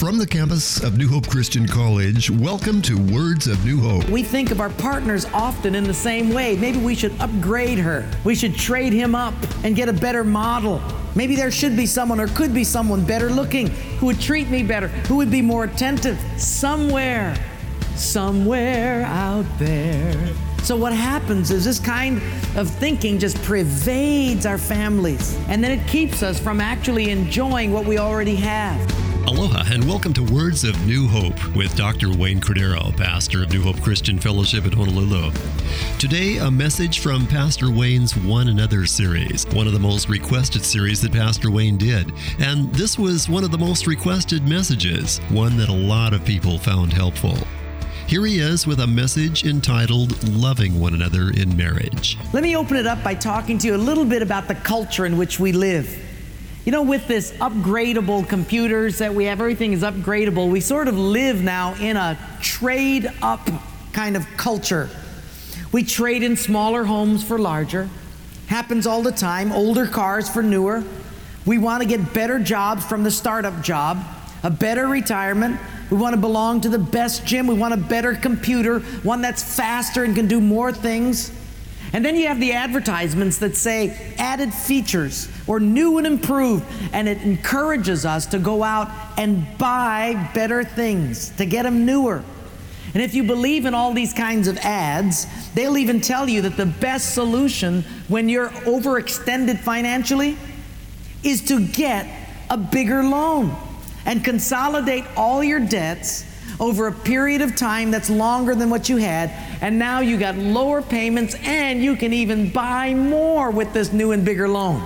From the campus of New Hope Christian College, welcome to Words of New Hope. We think of our partners often in the same way. Maybe we should upgrade her. We should trade him up and get a better model. Maybe there should be someone or could be someone better looking who would treat me better, who would be more attentive somewhere out there. So what happens is this kind of thinking just pervades our families, and then it keeps us from actually enjoying what we already have. Aloha and welcome to Words of New Hope with Dr. Wayne Cordero, pastor of New Hope Christian Fellowship at Honolulu. Today, a message from Pastor Wayne's One Another series, one of the most requested series that Pastor Wayne did. And this was one of the most requested messages, one that a lot of people found helpful. Here he is with a message entitled Loving One Another in Marriage. Let me open it up by talking to you a little bit about the culture in which we live. You know, with this upgradable computers that we have, everything is upgradable. We sort of live now in a trade up kind of culture. We trade in smaller homes for larger. Happens all the time. Older cars for newer. We want to get better jobs from the startup job, a better retirement. We want to belong to the best gym. We want a better computer, one that's faster and can do more things. And then you have the advertisements that say added features or new and improved, and it encourages us to go out and buy better things, to get them newer. And if you believe in all these kinds of ads, they'll even tell you that the best solution when you're overextended financially is to get a bigger loan and consolidate all your debts over a period of time that's longer than what you had, and now you got lower payments and you can even buy more with this new and bigger loan.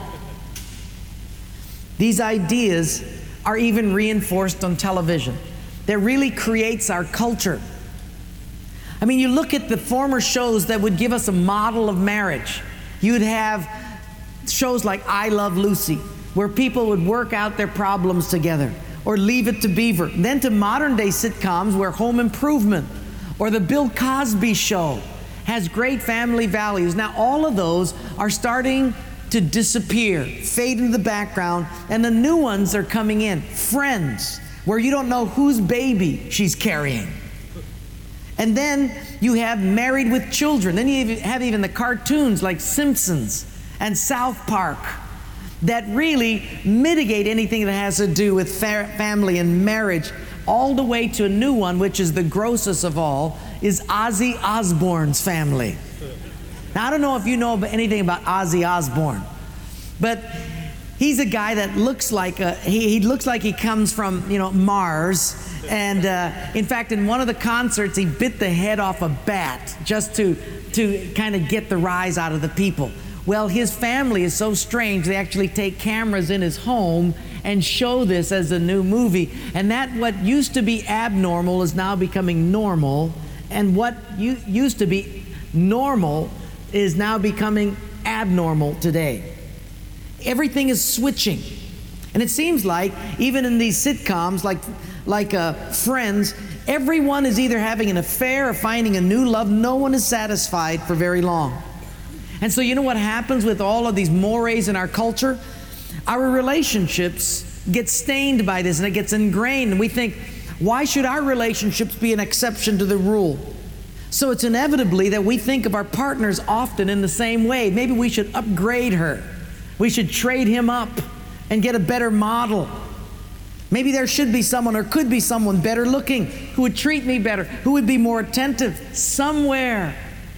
These ideas are even reinforced on television. That really creates our culture. I mean, you look at the former shows that would give us a model of marriage. You'd have shows like I Love Lucy, where people would work out their problems together, or Leave It to Beaver. Then to modern day sitcoms where Home Improvement or the Bill Cosby Show has great family values. Now all of those are starting to disappear, fade into the background, and the new ones are coming in. Friends, where you don't know whose baby she's carrying. And then you have Married with Children. Then you have even the cartoons like Simpsons and South Park that really mitigate anything that has to do with family and marriage, all the way to a new one, which is the grossest of all, is Ozzy Osbourne's family. Now, I don't know if you know anything about Ozzy Osbourne, but he's a guy that looks like he looks like he comes from, Mars. And in fact, in one of the concerts, he bit the head off a bat just to kind of get the rise out of the people. Well, his family is so strange, they actually take cameras in his home and show this as a new movie. And that what used to be abnormal is now becoming normal. And what used to be normal is now becoming abnormal today. Everything is switching. And it seems like, even in these sitcoms like Friends, everyone is either having an affair or finding a new love. No one is satisfied for very long. And so you know what happens with all of these mores in our culture? Our relationships get stained by this, and it gets ingrained, and we think, why should our relationships be an exception to the rule? So it's inevitably that we think of our partners often in the same way. Maybe we should upgrade her. We should trade him up and get a better model. Maybe there should be someone or could be someone better looking who would treat me better, who would be more attentive somewhere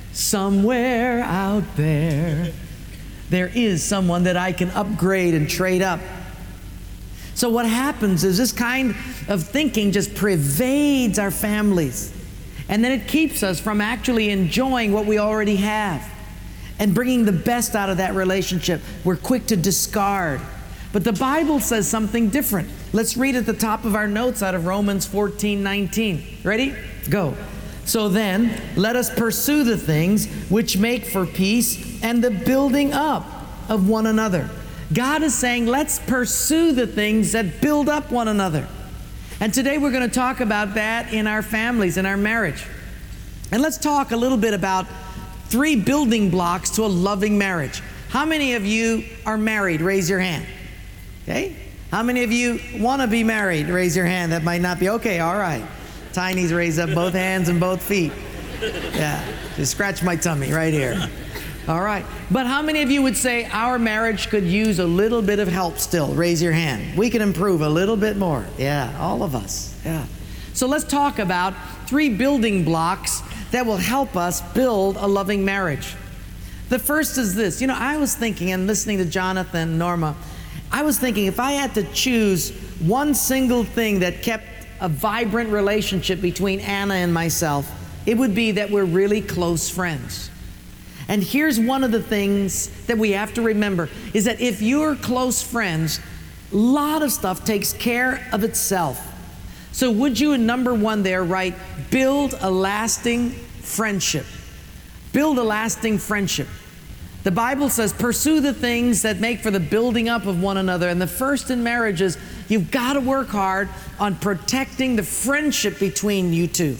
out there is someone that I can upgrade and trade up. So what happens is this kind of thinking just pervades our families, and then it keeps us from actually enjoying what we already have and bringing the best out of that relationship. We're quick to discard. But the Bible says something different. Let's read at the top of our notes out of Romans 14:19. Ready? Go. So then, let us pursue the things which make for peace and the building up of one another. God is saying, let's pursue the things that build up one another. And today we're going to talk about that in our families, in our marriage. And let's talk a little bit about 3 building blocks to a loving marriage. How many of you are married? Raise your hand. Okay? How many of you want to be married? Raise your hand. That might not be. Okay, all right. Tiny's raised up both hands and both feet. Yeah, just scratch my tummy right here. All right. But how many of you would say our marriage could use a little bit of help still? Raise your hand. We can improve a little bit more. Yeah, all of us. Yeah. So let's talk about 3 building blocks that will help us build a loving marriage. The first is this. You know, I was thinking, and listening to Jonathan and Norma, I was thinking if I had to choose one single thing that kept a vibrant relationship between Anna and myself, it would be that we're really close friends. And here's one of the things that we have to remember, is that if you're close friends, a lot of stuff takes care of itself. So would you, in number 1 there, write, build a lasting friendship. Build a lasting friendship. The Bible says, pursue the things that make for the building up of one another. And the first in marriage is, you've got to work hard on protecting the friendship between you two.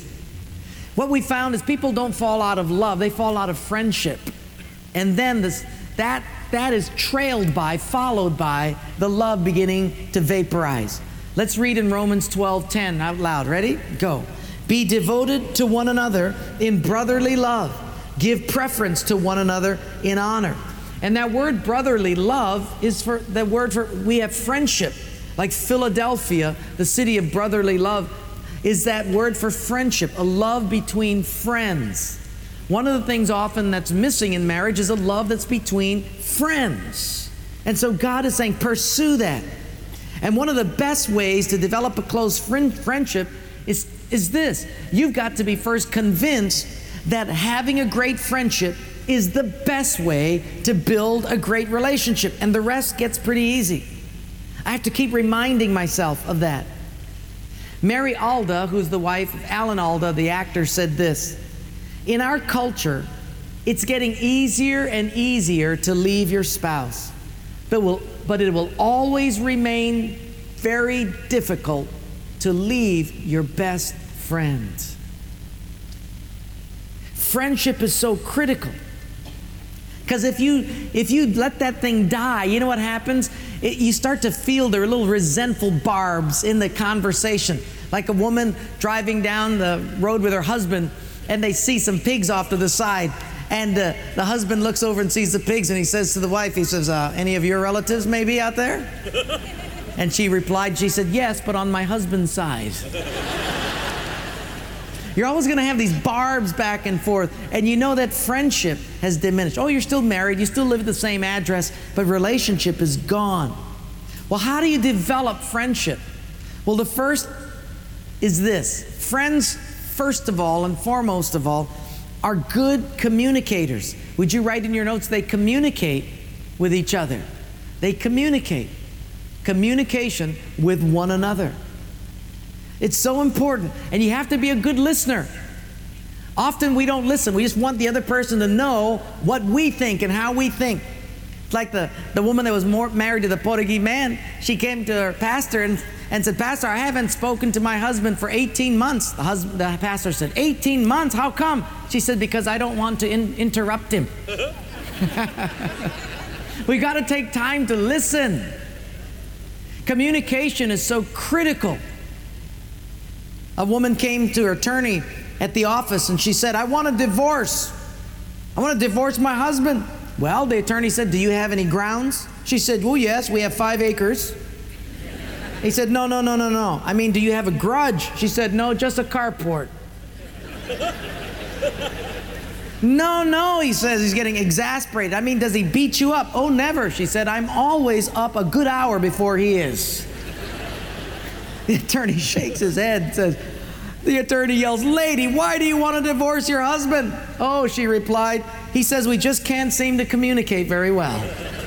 What we found is people don't fall out of love, they fall out of friendship. And then that is followed by the love beginning to vaporize. Let's read in Romans 12:10 out loud. Ready? Go. Be devoted to one another in brotherly love. Give preference to one another in honor. And that word brotherly love is for the word for, we have friendship. Like Philadelphia, the city of brotherly love, is that word for friendship, a love between friends. One of the things often that's missing in marriage is a love that's between friends. And so God is saying, pursue that. And one of the best ways to develop a close friendship is this. You've got to be first convinced that having a great friendship is the best way to build a great relationship. And the rest gets pretty easy. I have to keep reminding myself of that. Mary Alda, who's the wife of Alan Alda, the actor, said this: in our culture, it's getting easier and easier to leave your spouse, but it will always remain very difficult to leave your best friend. Friendship is so critical. Because if you let that thing die, you know what happens? You start to feel there are little resentful barbs in the conversation. Like a woman driving down the road with her husband, and they see some pigs off to the side. And the husband looks over and sees the pigs, and he says to the wife, he says, any of your relatives maybe out there? And she replied, she said, yes, but on my husband's side. You're always going to have these barbs back and forth, and you know that friendship has diminished. Oh, you're still married, you still live at the same address, but relationship is gone. Well, how do you develop friendship? Well, the first is this. Friends, first of all and foremost of all, are good communicators. Would you write in your notes, they communicate with each other. They communicate. Communication with one another. It's so important. And you have to be a good listener. Often we don't listen. We just want the other person to know what we think and how we think. It's like the woman that was married to the Portuguese man. She came to her pastor and said, Pastor, I haven't spoken to my husband for 18 months. The pastor said, 18 months? How come? She said, because I don't want to interrupt him. We got to take time to listen. Communication is so critical. A woman came to her attorney at the office and she said, I want a divorce. I want to divorce my husband. Well, the attorney said, do you have any grounds? She said, well, yes, we have 5 acres. He said, no. I mean, do you have a grudge? She said, no, just a carport. No, he says, he's getting exasperated. I mean, does he beat you up? Oh, never. She said, I'm always up a good hour before he is. The attorney shakes his head and says, the attorney yells, lady, why do you want to divorce your husband? Oh, she replied, he says we just can't seem to communicate very well.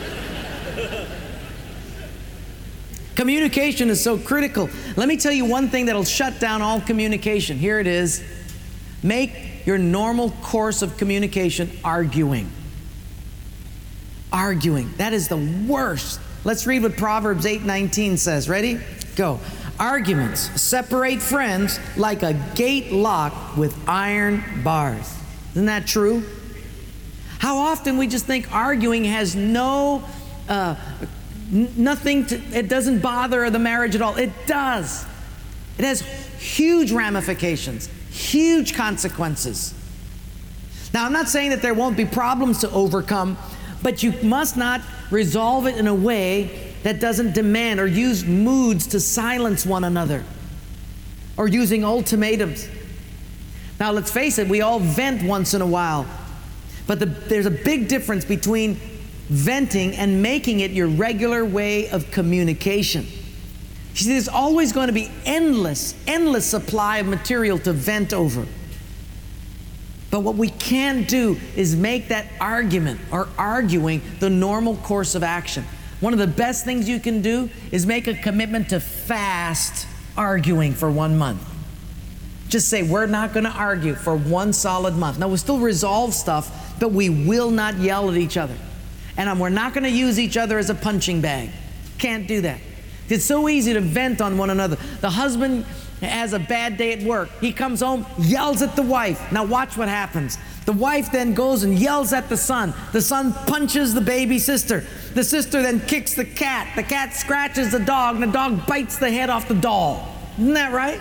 Communication is so critical. Let me tell you one thing that'll shut down all communication. Here it is. Make your normal course of communication arguing. Arguing. That is the worst. Let's read what Proverbs 8:19 says. Ready? Go. Arguments separate friends like a gate locked with iron bars. Isn't that true? How often we just think arguing has no It doesn't bother the marriage at all. It does. It has huge ramifications, huge consequences. Now, I'm not saying that there won't be problems to overcome, but you must not resolve it in a way that doesn't demand or use moods to silence one another or using ultimatums. Now, let's face it, we all vent once in a while, but there's a big difference between venting and making it your regular way of communication. You see, there's always going to be endless supply of material to vent over. But what we can't do is make that argument or arguing the normal course of action. One of the best things you can do is make a commitment to fast arguing for 1 month. Just say, we're not going to argue for 1 solid month. Now, we'll still resolve stuff, but we will not yell at each other. And we're not going to use each other as a punching bag. Can't do that. It's so easy to vent on one another. The husband has a bad day at work. He comes home, yells at the wife. Now watch what happens. The wife then goes and yells at the son. The son punches the baby sister. The sister then kicks the cat. The cat scratches the dog, and the dog bites the head off the doll. Isn't that right?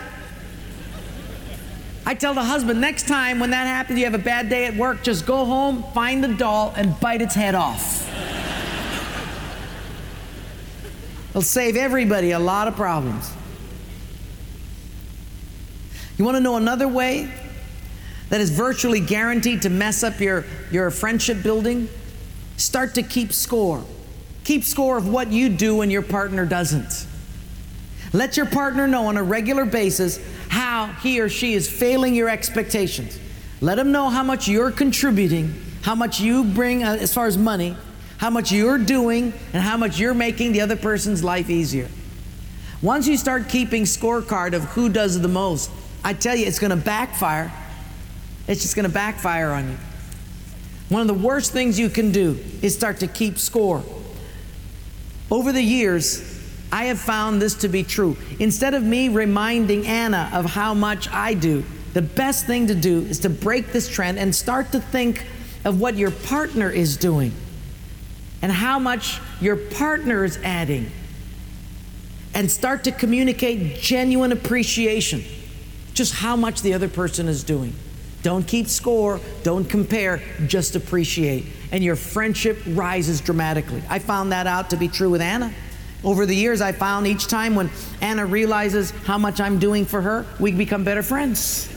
I tell the husband, next time when that happens, you have a bad day at work, just go home, find the doll, and bite its head off. It'll save everybody a lot of problems. You want to know another way that is virtually guaranteed to mess up your friendship building? Start to keep score. Keep score of what you do and your partner doesn't. Let your partner know on a regular basis how he or she is failing your expectations. Let them know how much you're contributing, how much you bring as far as money, how much you're doing, and how much you're making the other person's life easier. Once you start keeping scorecard of who does the most, I tell you, it's going to backfire. It's just going to backfire on you. One of the worst things you can do is start to keep score. Over the years, I have found this to be true. Instead of me reminding Anna of how much I do, the best thing to do is to break this trend and start to think of what your partner is doing and how much your partner is adding, and start to communicate genuine appreciation, just how much the other person is doing. Don't keep score, don't compare, just appreciate. And your friendship rises dramatically. I found that out to be true with Anna. Over the years, I found each time when Anna realizes how much I'm doing for her, we become better friends.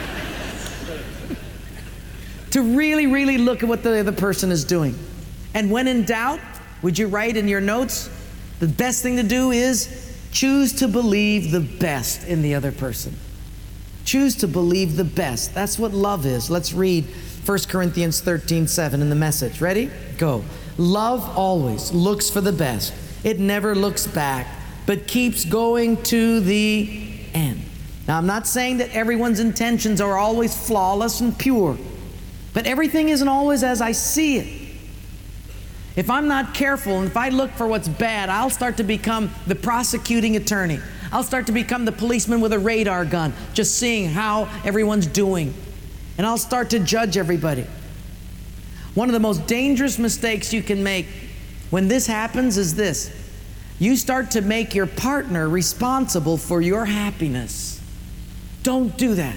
To really, really look at what the other person is doing. And when in doubt, would you write in your notes, the best thing to do is choose to believe the best in the other person. Choose to believe the best. That's what love is. Let's read 1 Corinthians 13:7 in the Message. Ready? Go. Love always looks for the best. It never looks back, but keeps going to the end. Now, I'm not saying that everyone's intentions are always flawless and pure, but everything isn't always as I see it. If I'm not careful and if I look for what's bad, I'll start to become the prosecuting attorney. I'll start to become the policeman with a radar gun, just seeing how everyone's doing. And I'll start to judge everybody. One of the most dangerous mistakes you can make when this happens is this. You start to make your partner responsible for your happiness. Don't do that.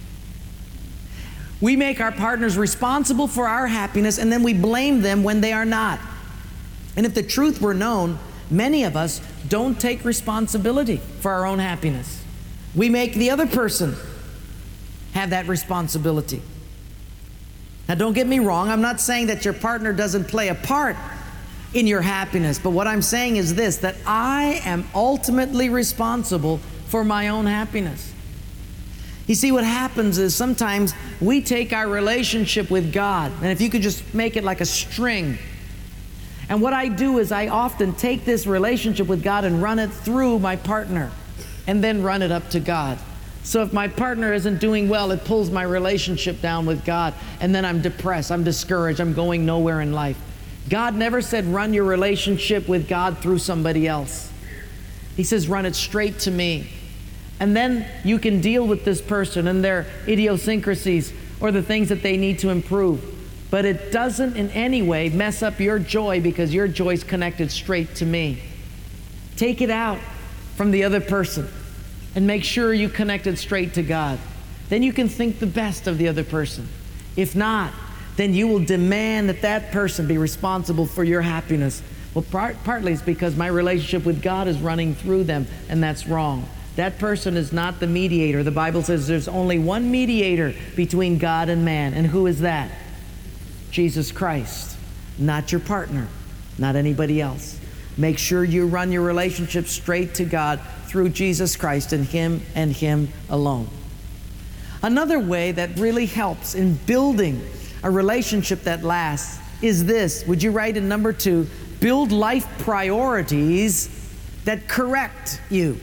We make our partners responsible for our happiness, and then we blame them when they are not. And if the truth were known, many of us don't take responsibility for our own happiness. We make the other person have that responsibility. Now, don't get me wrong. I'm not saying that your partner doesn't play a part in your happiness, but what I'm saying is this, that I am ultimately responsible for my own happiness. You see, what happens is sometimes we take our relationship with God, and if you could just make it like a string. And what I do is I often take this relationship with God and run it through my partner, and then run it up to God. So if my partner isn't doing well, it pulls my relationship down with God, and then I'm depressed, I'm discouraged, I'm going nowhere in life. God never said run your relationship with God through somebody else. He says run it straight to me. And then you can deal with this person and their idiosyncrasies or the things that they need to improve. but it doesn't in any way mess up your joy because your joy is connected straight to me. Take it out from the other person and make sure you connect it straight to God. Then you can think the best of the other person. If not, then you will demand that that person be responsible for your happiness. Well, partly it's because my relationship with God is running through them, and that's wrong. That person is not the mediator. The Bible says there's only one mediator between God and man. And who is that? Jesus Christ. Not your partner, not anybody else. Make sure you run your relationship straight to God through Jesus Christ and Him alone. Another way that really helps in building a relationship that lasts is this. Would you write in number 2? Build life priorities that correct you.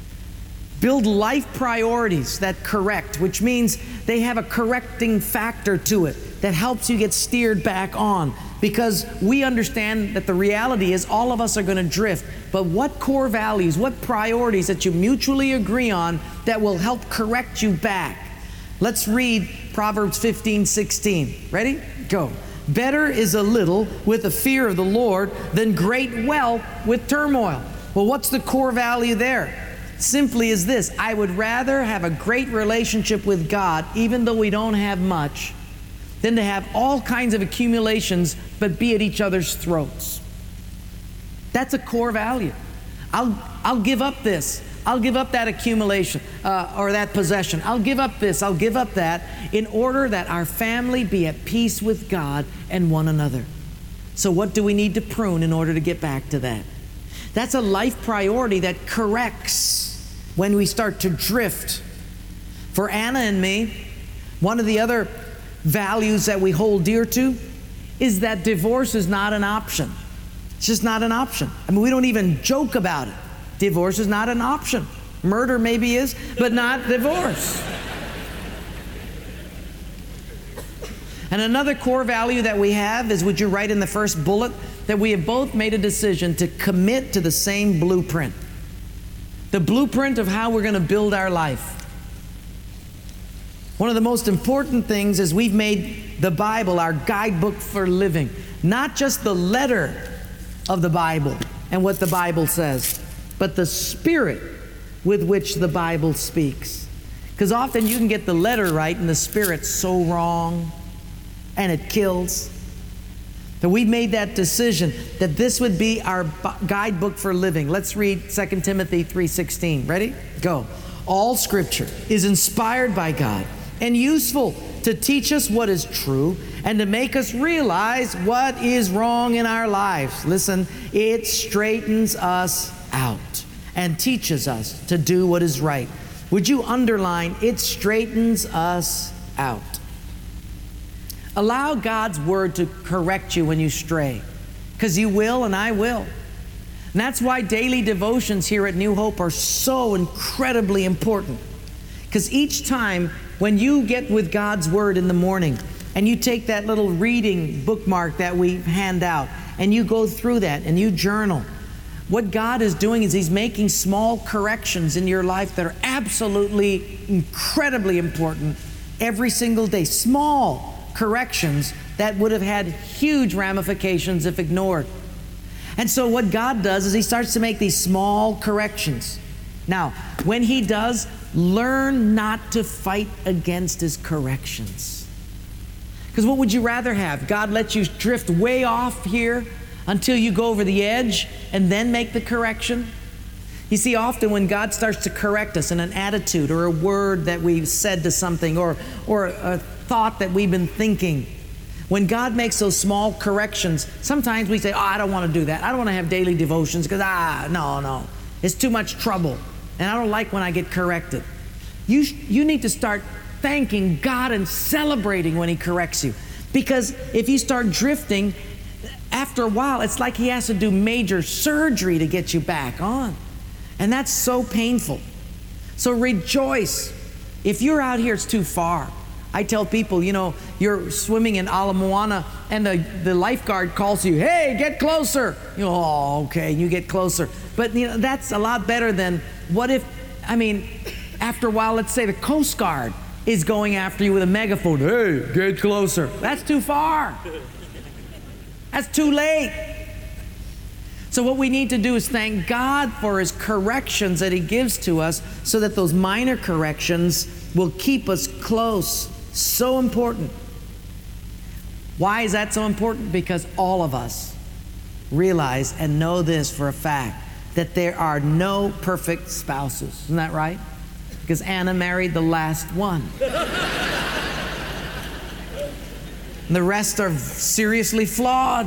Build life priorities that correct, which means they have a correcting factor to it that helps you get steered back on. Because we understand that the reality is all of us are going to drift. But what core values, what priorities that you mutually agree on that will help correct you back? Let's read Proverbs 15:16. Ready? Go. Better is a little with the fear of the Lord than great wealth with turmoil. Well, what's the core value there? Simply is this: I would rather have a great relationship with God, even though we don't have much, than to have all kinds of accumulations but be at each other's throats. That's a core value. I'll give up this. I'll give up that accumulation or that possession. I'll give up this. I'll give up that in order that our family be at peace with God and one another. So what do we need to prune in order to get back to that? That's a life priority that corrects when we start to drift. For Anna and me, one of the other values that we hold dear to is that divorce is not an option. It's just not an option. I mean, we don't even joke about it. Divorce is not an option. Murder maybe is, but not divorce. And another core value that we have is, would you write in the first bullet, that we have both made a decision to commit to the same blueprint. The blueprint of how we're going to build our life. One of the most important things is we've made the Bible our guidebook for living. Not just the letter of the Bible and what the Bible says, but the spirit with which the Bible speaks. Because often you can get the letter right and the spirit's so wrong and it kills. That we made that decision that this would be our guidebook for living. Let's read 2 Timothy 3:16. Ready? Go. All Scripture is inspired by God and useful to teach us what is true and to make us realize what is wrong in our lives. Listen, it straightens us out and teaches us to do what is right. Would you underline, it straightens us out? Allow God's word to correct you when you stray, because you will and I will. And that's why daily devotions here at New Hope are so incredibly important. Because each time when you get with God's word in the morning and you take that little reading bookmark that we hand out and you go through that and you journal, what God is doing is He's making small corrections in your life that are absolutely incredibly important every single day. Small corrections that would have had huge ramifications if ignored. And so what God does is He starts to make these small corrections. Now, when He does, learn not to fight against His corrections. Because what would you rather have? God lets you drift way off here until you go over the edge and then make the correction? You see, often when God starts to correct us in an attitude or a word that we've said to something or a thought that we've been thinking, when God makes those small corrections, sometimes we say, I don't want to do that. I don't want to have daily devotions because, no, it's too much trouble. And I don't like when I get corrected. You need to start thanking God and celebrating when He corrects you. Because if you start drifting, after a while, it's like He has to do major surgery to get you back on. And that's so painful. So rejoice. If you're out here, it's too far. I tell people, you're swimming in Ala Moana and the lifeguard calls you, hey, get closer. Oh, okay, you get closer. But that's a lot better than after a while, let's say the Coast Guard is going after you with a megaphone. Hey, get closer. That's too far. That's too late. So what we need to do is thank God for His corrections that He gives to us so that those minor corrections will keep us close. So important. Why is that so important? Because all of us realize and know this for a fact, that there are no perfect spouses. Isn't that right? Because Anna married the last one. And the rest are seriously flawed.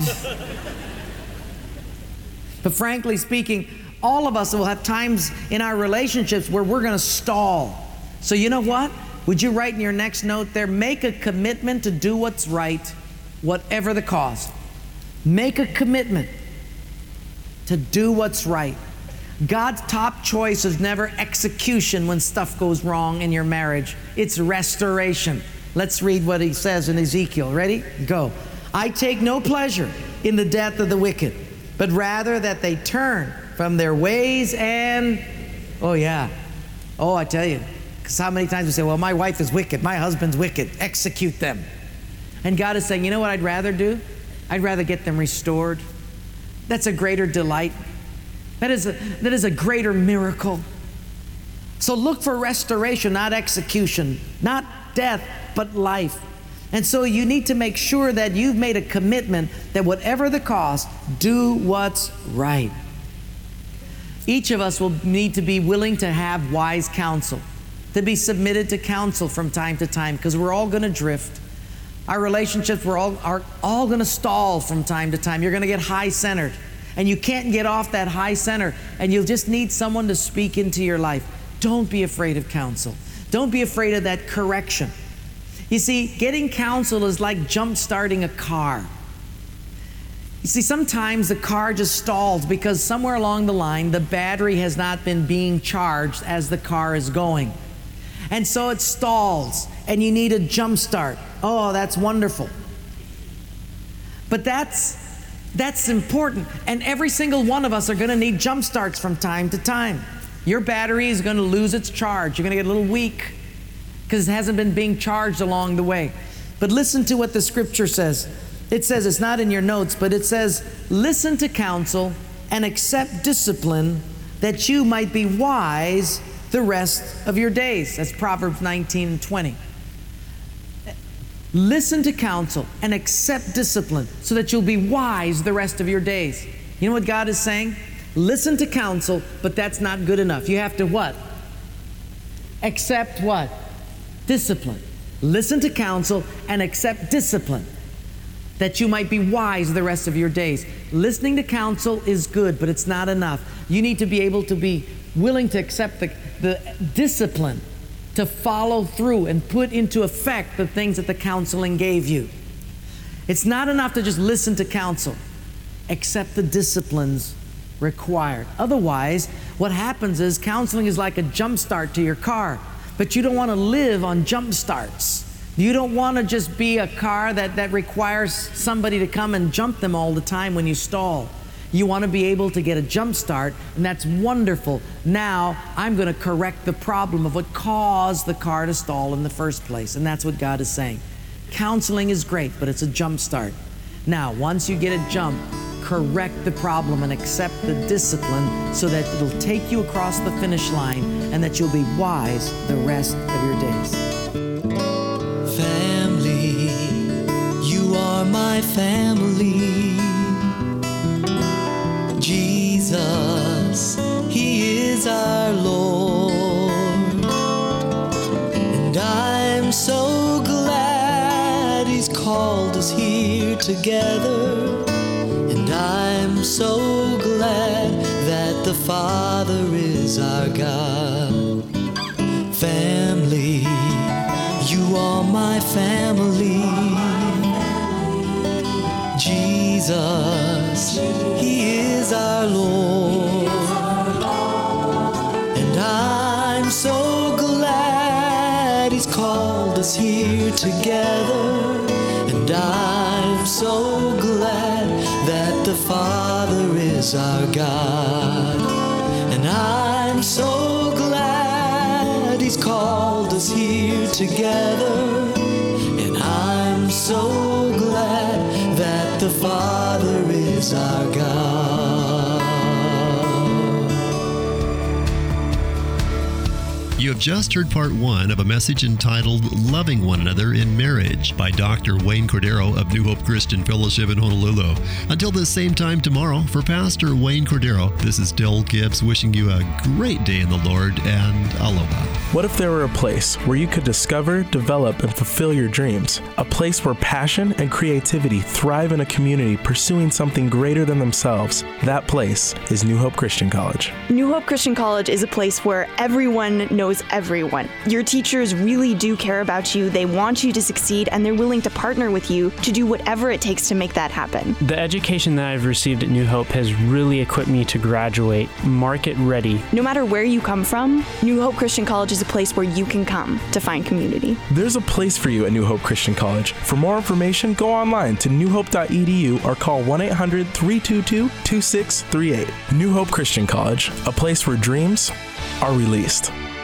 But frankly speaking, all of us will have times in our relationships where we're going to stall. So you know what? Would you write in your next note there, make a commitment to do what's right, whatever the cost. Make a commitment to do what's right. God's top choice is never execution when stuff goes wrong in your marriage. It's restoration. Let's read what He says in Ezekiel. Ready? Go. I take no pleasure in the death of the wicked, but rather that they turn from their ways and, I tell you, because how many times we say, well, my wife is wicked, my husband's wicked, execute them. And God is saying, you know what I'd rather do? I'd rather get them restored. That's a greater delight. That is a greater miracle. So look for restoration, not execution, not death, but life. And so you need to make sure that you've made a commitment that whatever the cost, do what's right. Each of us will need to be willing to have wise counsel, to be submitted to counsel from time to time, because we're all going to drift. Our relationships are all going to stall from time to time. You're going to get high-centered, and you can't get off that high center, and you'll just need someone to speak into your life. Don't be afraid of counsel. Don't be afraid of that correction. You see, getting counsel is like jump-starting a car. You see, sometimes the car just stalls because somewhere along the line, the battery has not been being charged as the car is going. And so it stalls, and you need a jump start. Oh, that's wonderful. But that's important. And every single one of us are going to need jump starts from time to time. Your battery is going to lose its charge. You're going to get a little weak because it hasn't been being charged along the way. But listen to what the scripture says. It says, it's not in your notes, but it says, listen to counsel and accept discipline that you might be wise the rest of your days. That's Proverbs 19:20. Listen to counsel and accept discipline so that you'll be wise the rest of your days. You know what God is saying? Listen to counsel, but that's not good enough. You have to what? Accept what? Discipline. Listen to counsel and accept discipline that you might be wise the rest of your days. Listening to counsel is good, but it's not enough. You need to be able to be willing to accept the discipline to follow through and put into effect the things that the counseling gave you. It's not enough to just listen to counsel. Accept the disciplines required. Otherwise, what happens is counseling is like a jump start to your car, but you don't want to live on jump starts. You don't want to just be a car that requires somebody to come and jump them all the time when you stall. You want to be able to get a jump start, and that's wonderful. Now, I'm going to correct the problem of what caused the car to stall in the first place, and that's what God is saying. Counseling is great, but it's a jump start. Now, once you get a jump, correct the problem and accept the discipline so that it'll take you across the finish line and that you'll be wise the rest of your days. Family, you are my family. Jesus, He is our Lord. And I'm so glad He's called us here together. And I'm so glad that the Father is our God. Family, you are my family. Jesus, He is our Lord. And I'm so glad He's called us here together. And I'm so glad that the Father is our God. And I'm so glad He's called called us here together. And I'm so glad that the Father is our God. You have just heard part one of a message entitled Loving One Another in Marriage by Dr. Wayne Cordero of New Hope Christian Fellowship in Honolulu. Until this same time tomorrow, for Pastor Wayne Cordero, this is Dale Gibbs wishing you a great day in the Lord and aloha. What if there were a place where you could discover, develop, and fulfill your dreams? A place where passion and creativity thrive in a community pursuing something greater than themselves. That place is New Hope Christian College. New Hope Christian College is a place where everyone knows everyone. Your teachers really do care about you, they want you to succeed, and they're willing to partner with you to do whatever it takes to make that happen. The education that I've received at New Hope has really equipped me to graduate market ready. No matter where you come from, New Hope Christian College is a place where you can come to find community. There's a place for you at New Hope Christian College. For more information, go online to newhope.edu or call 1-800-322-2638. New Hope Christian College, a place where dreams are released.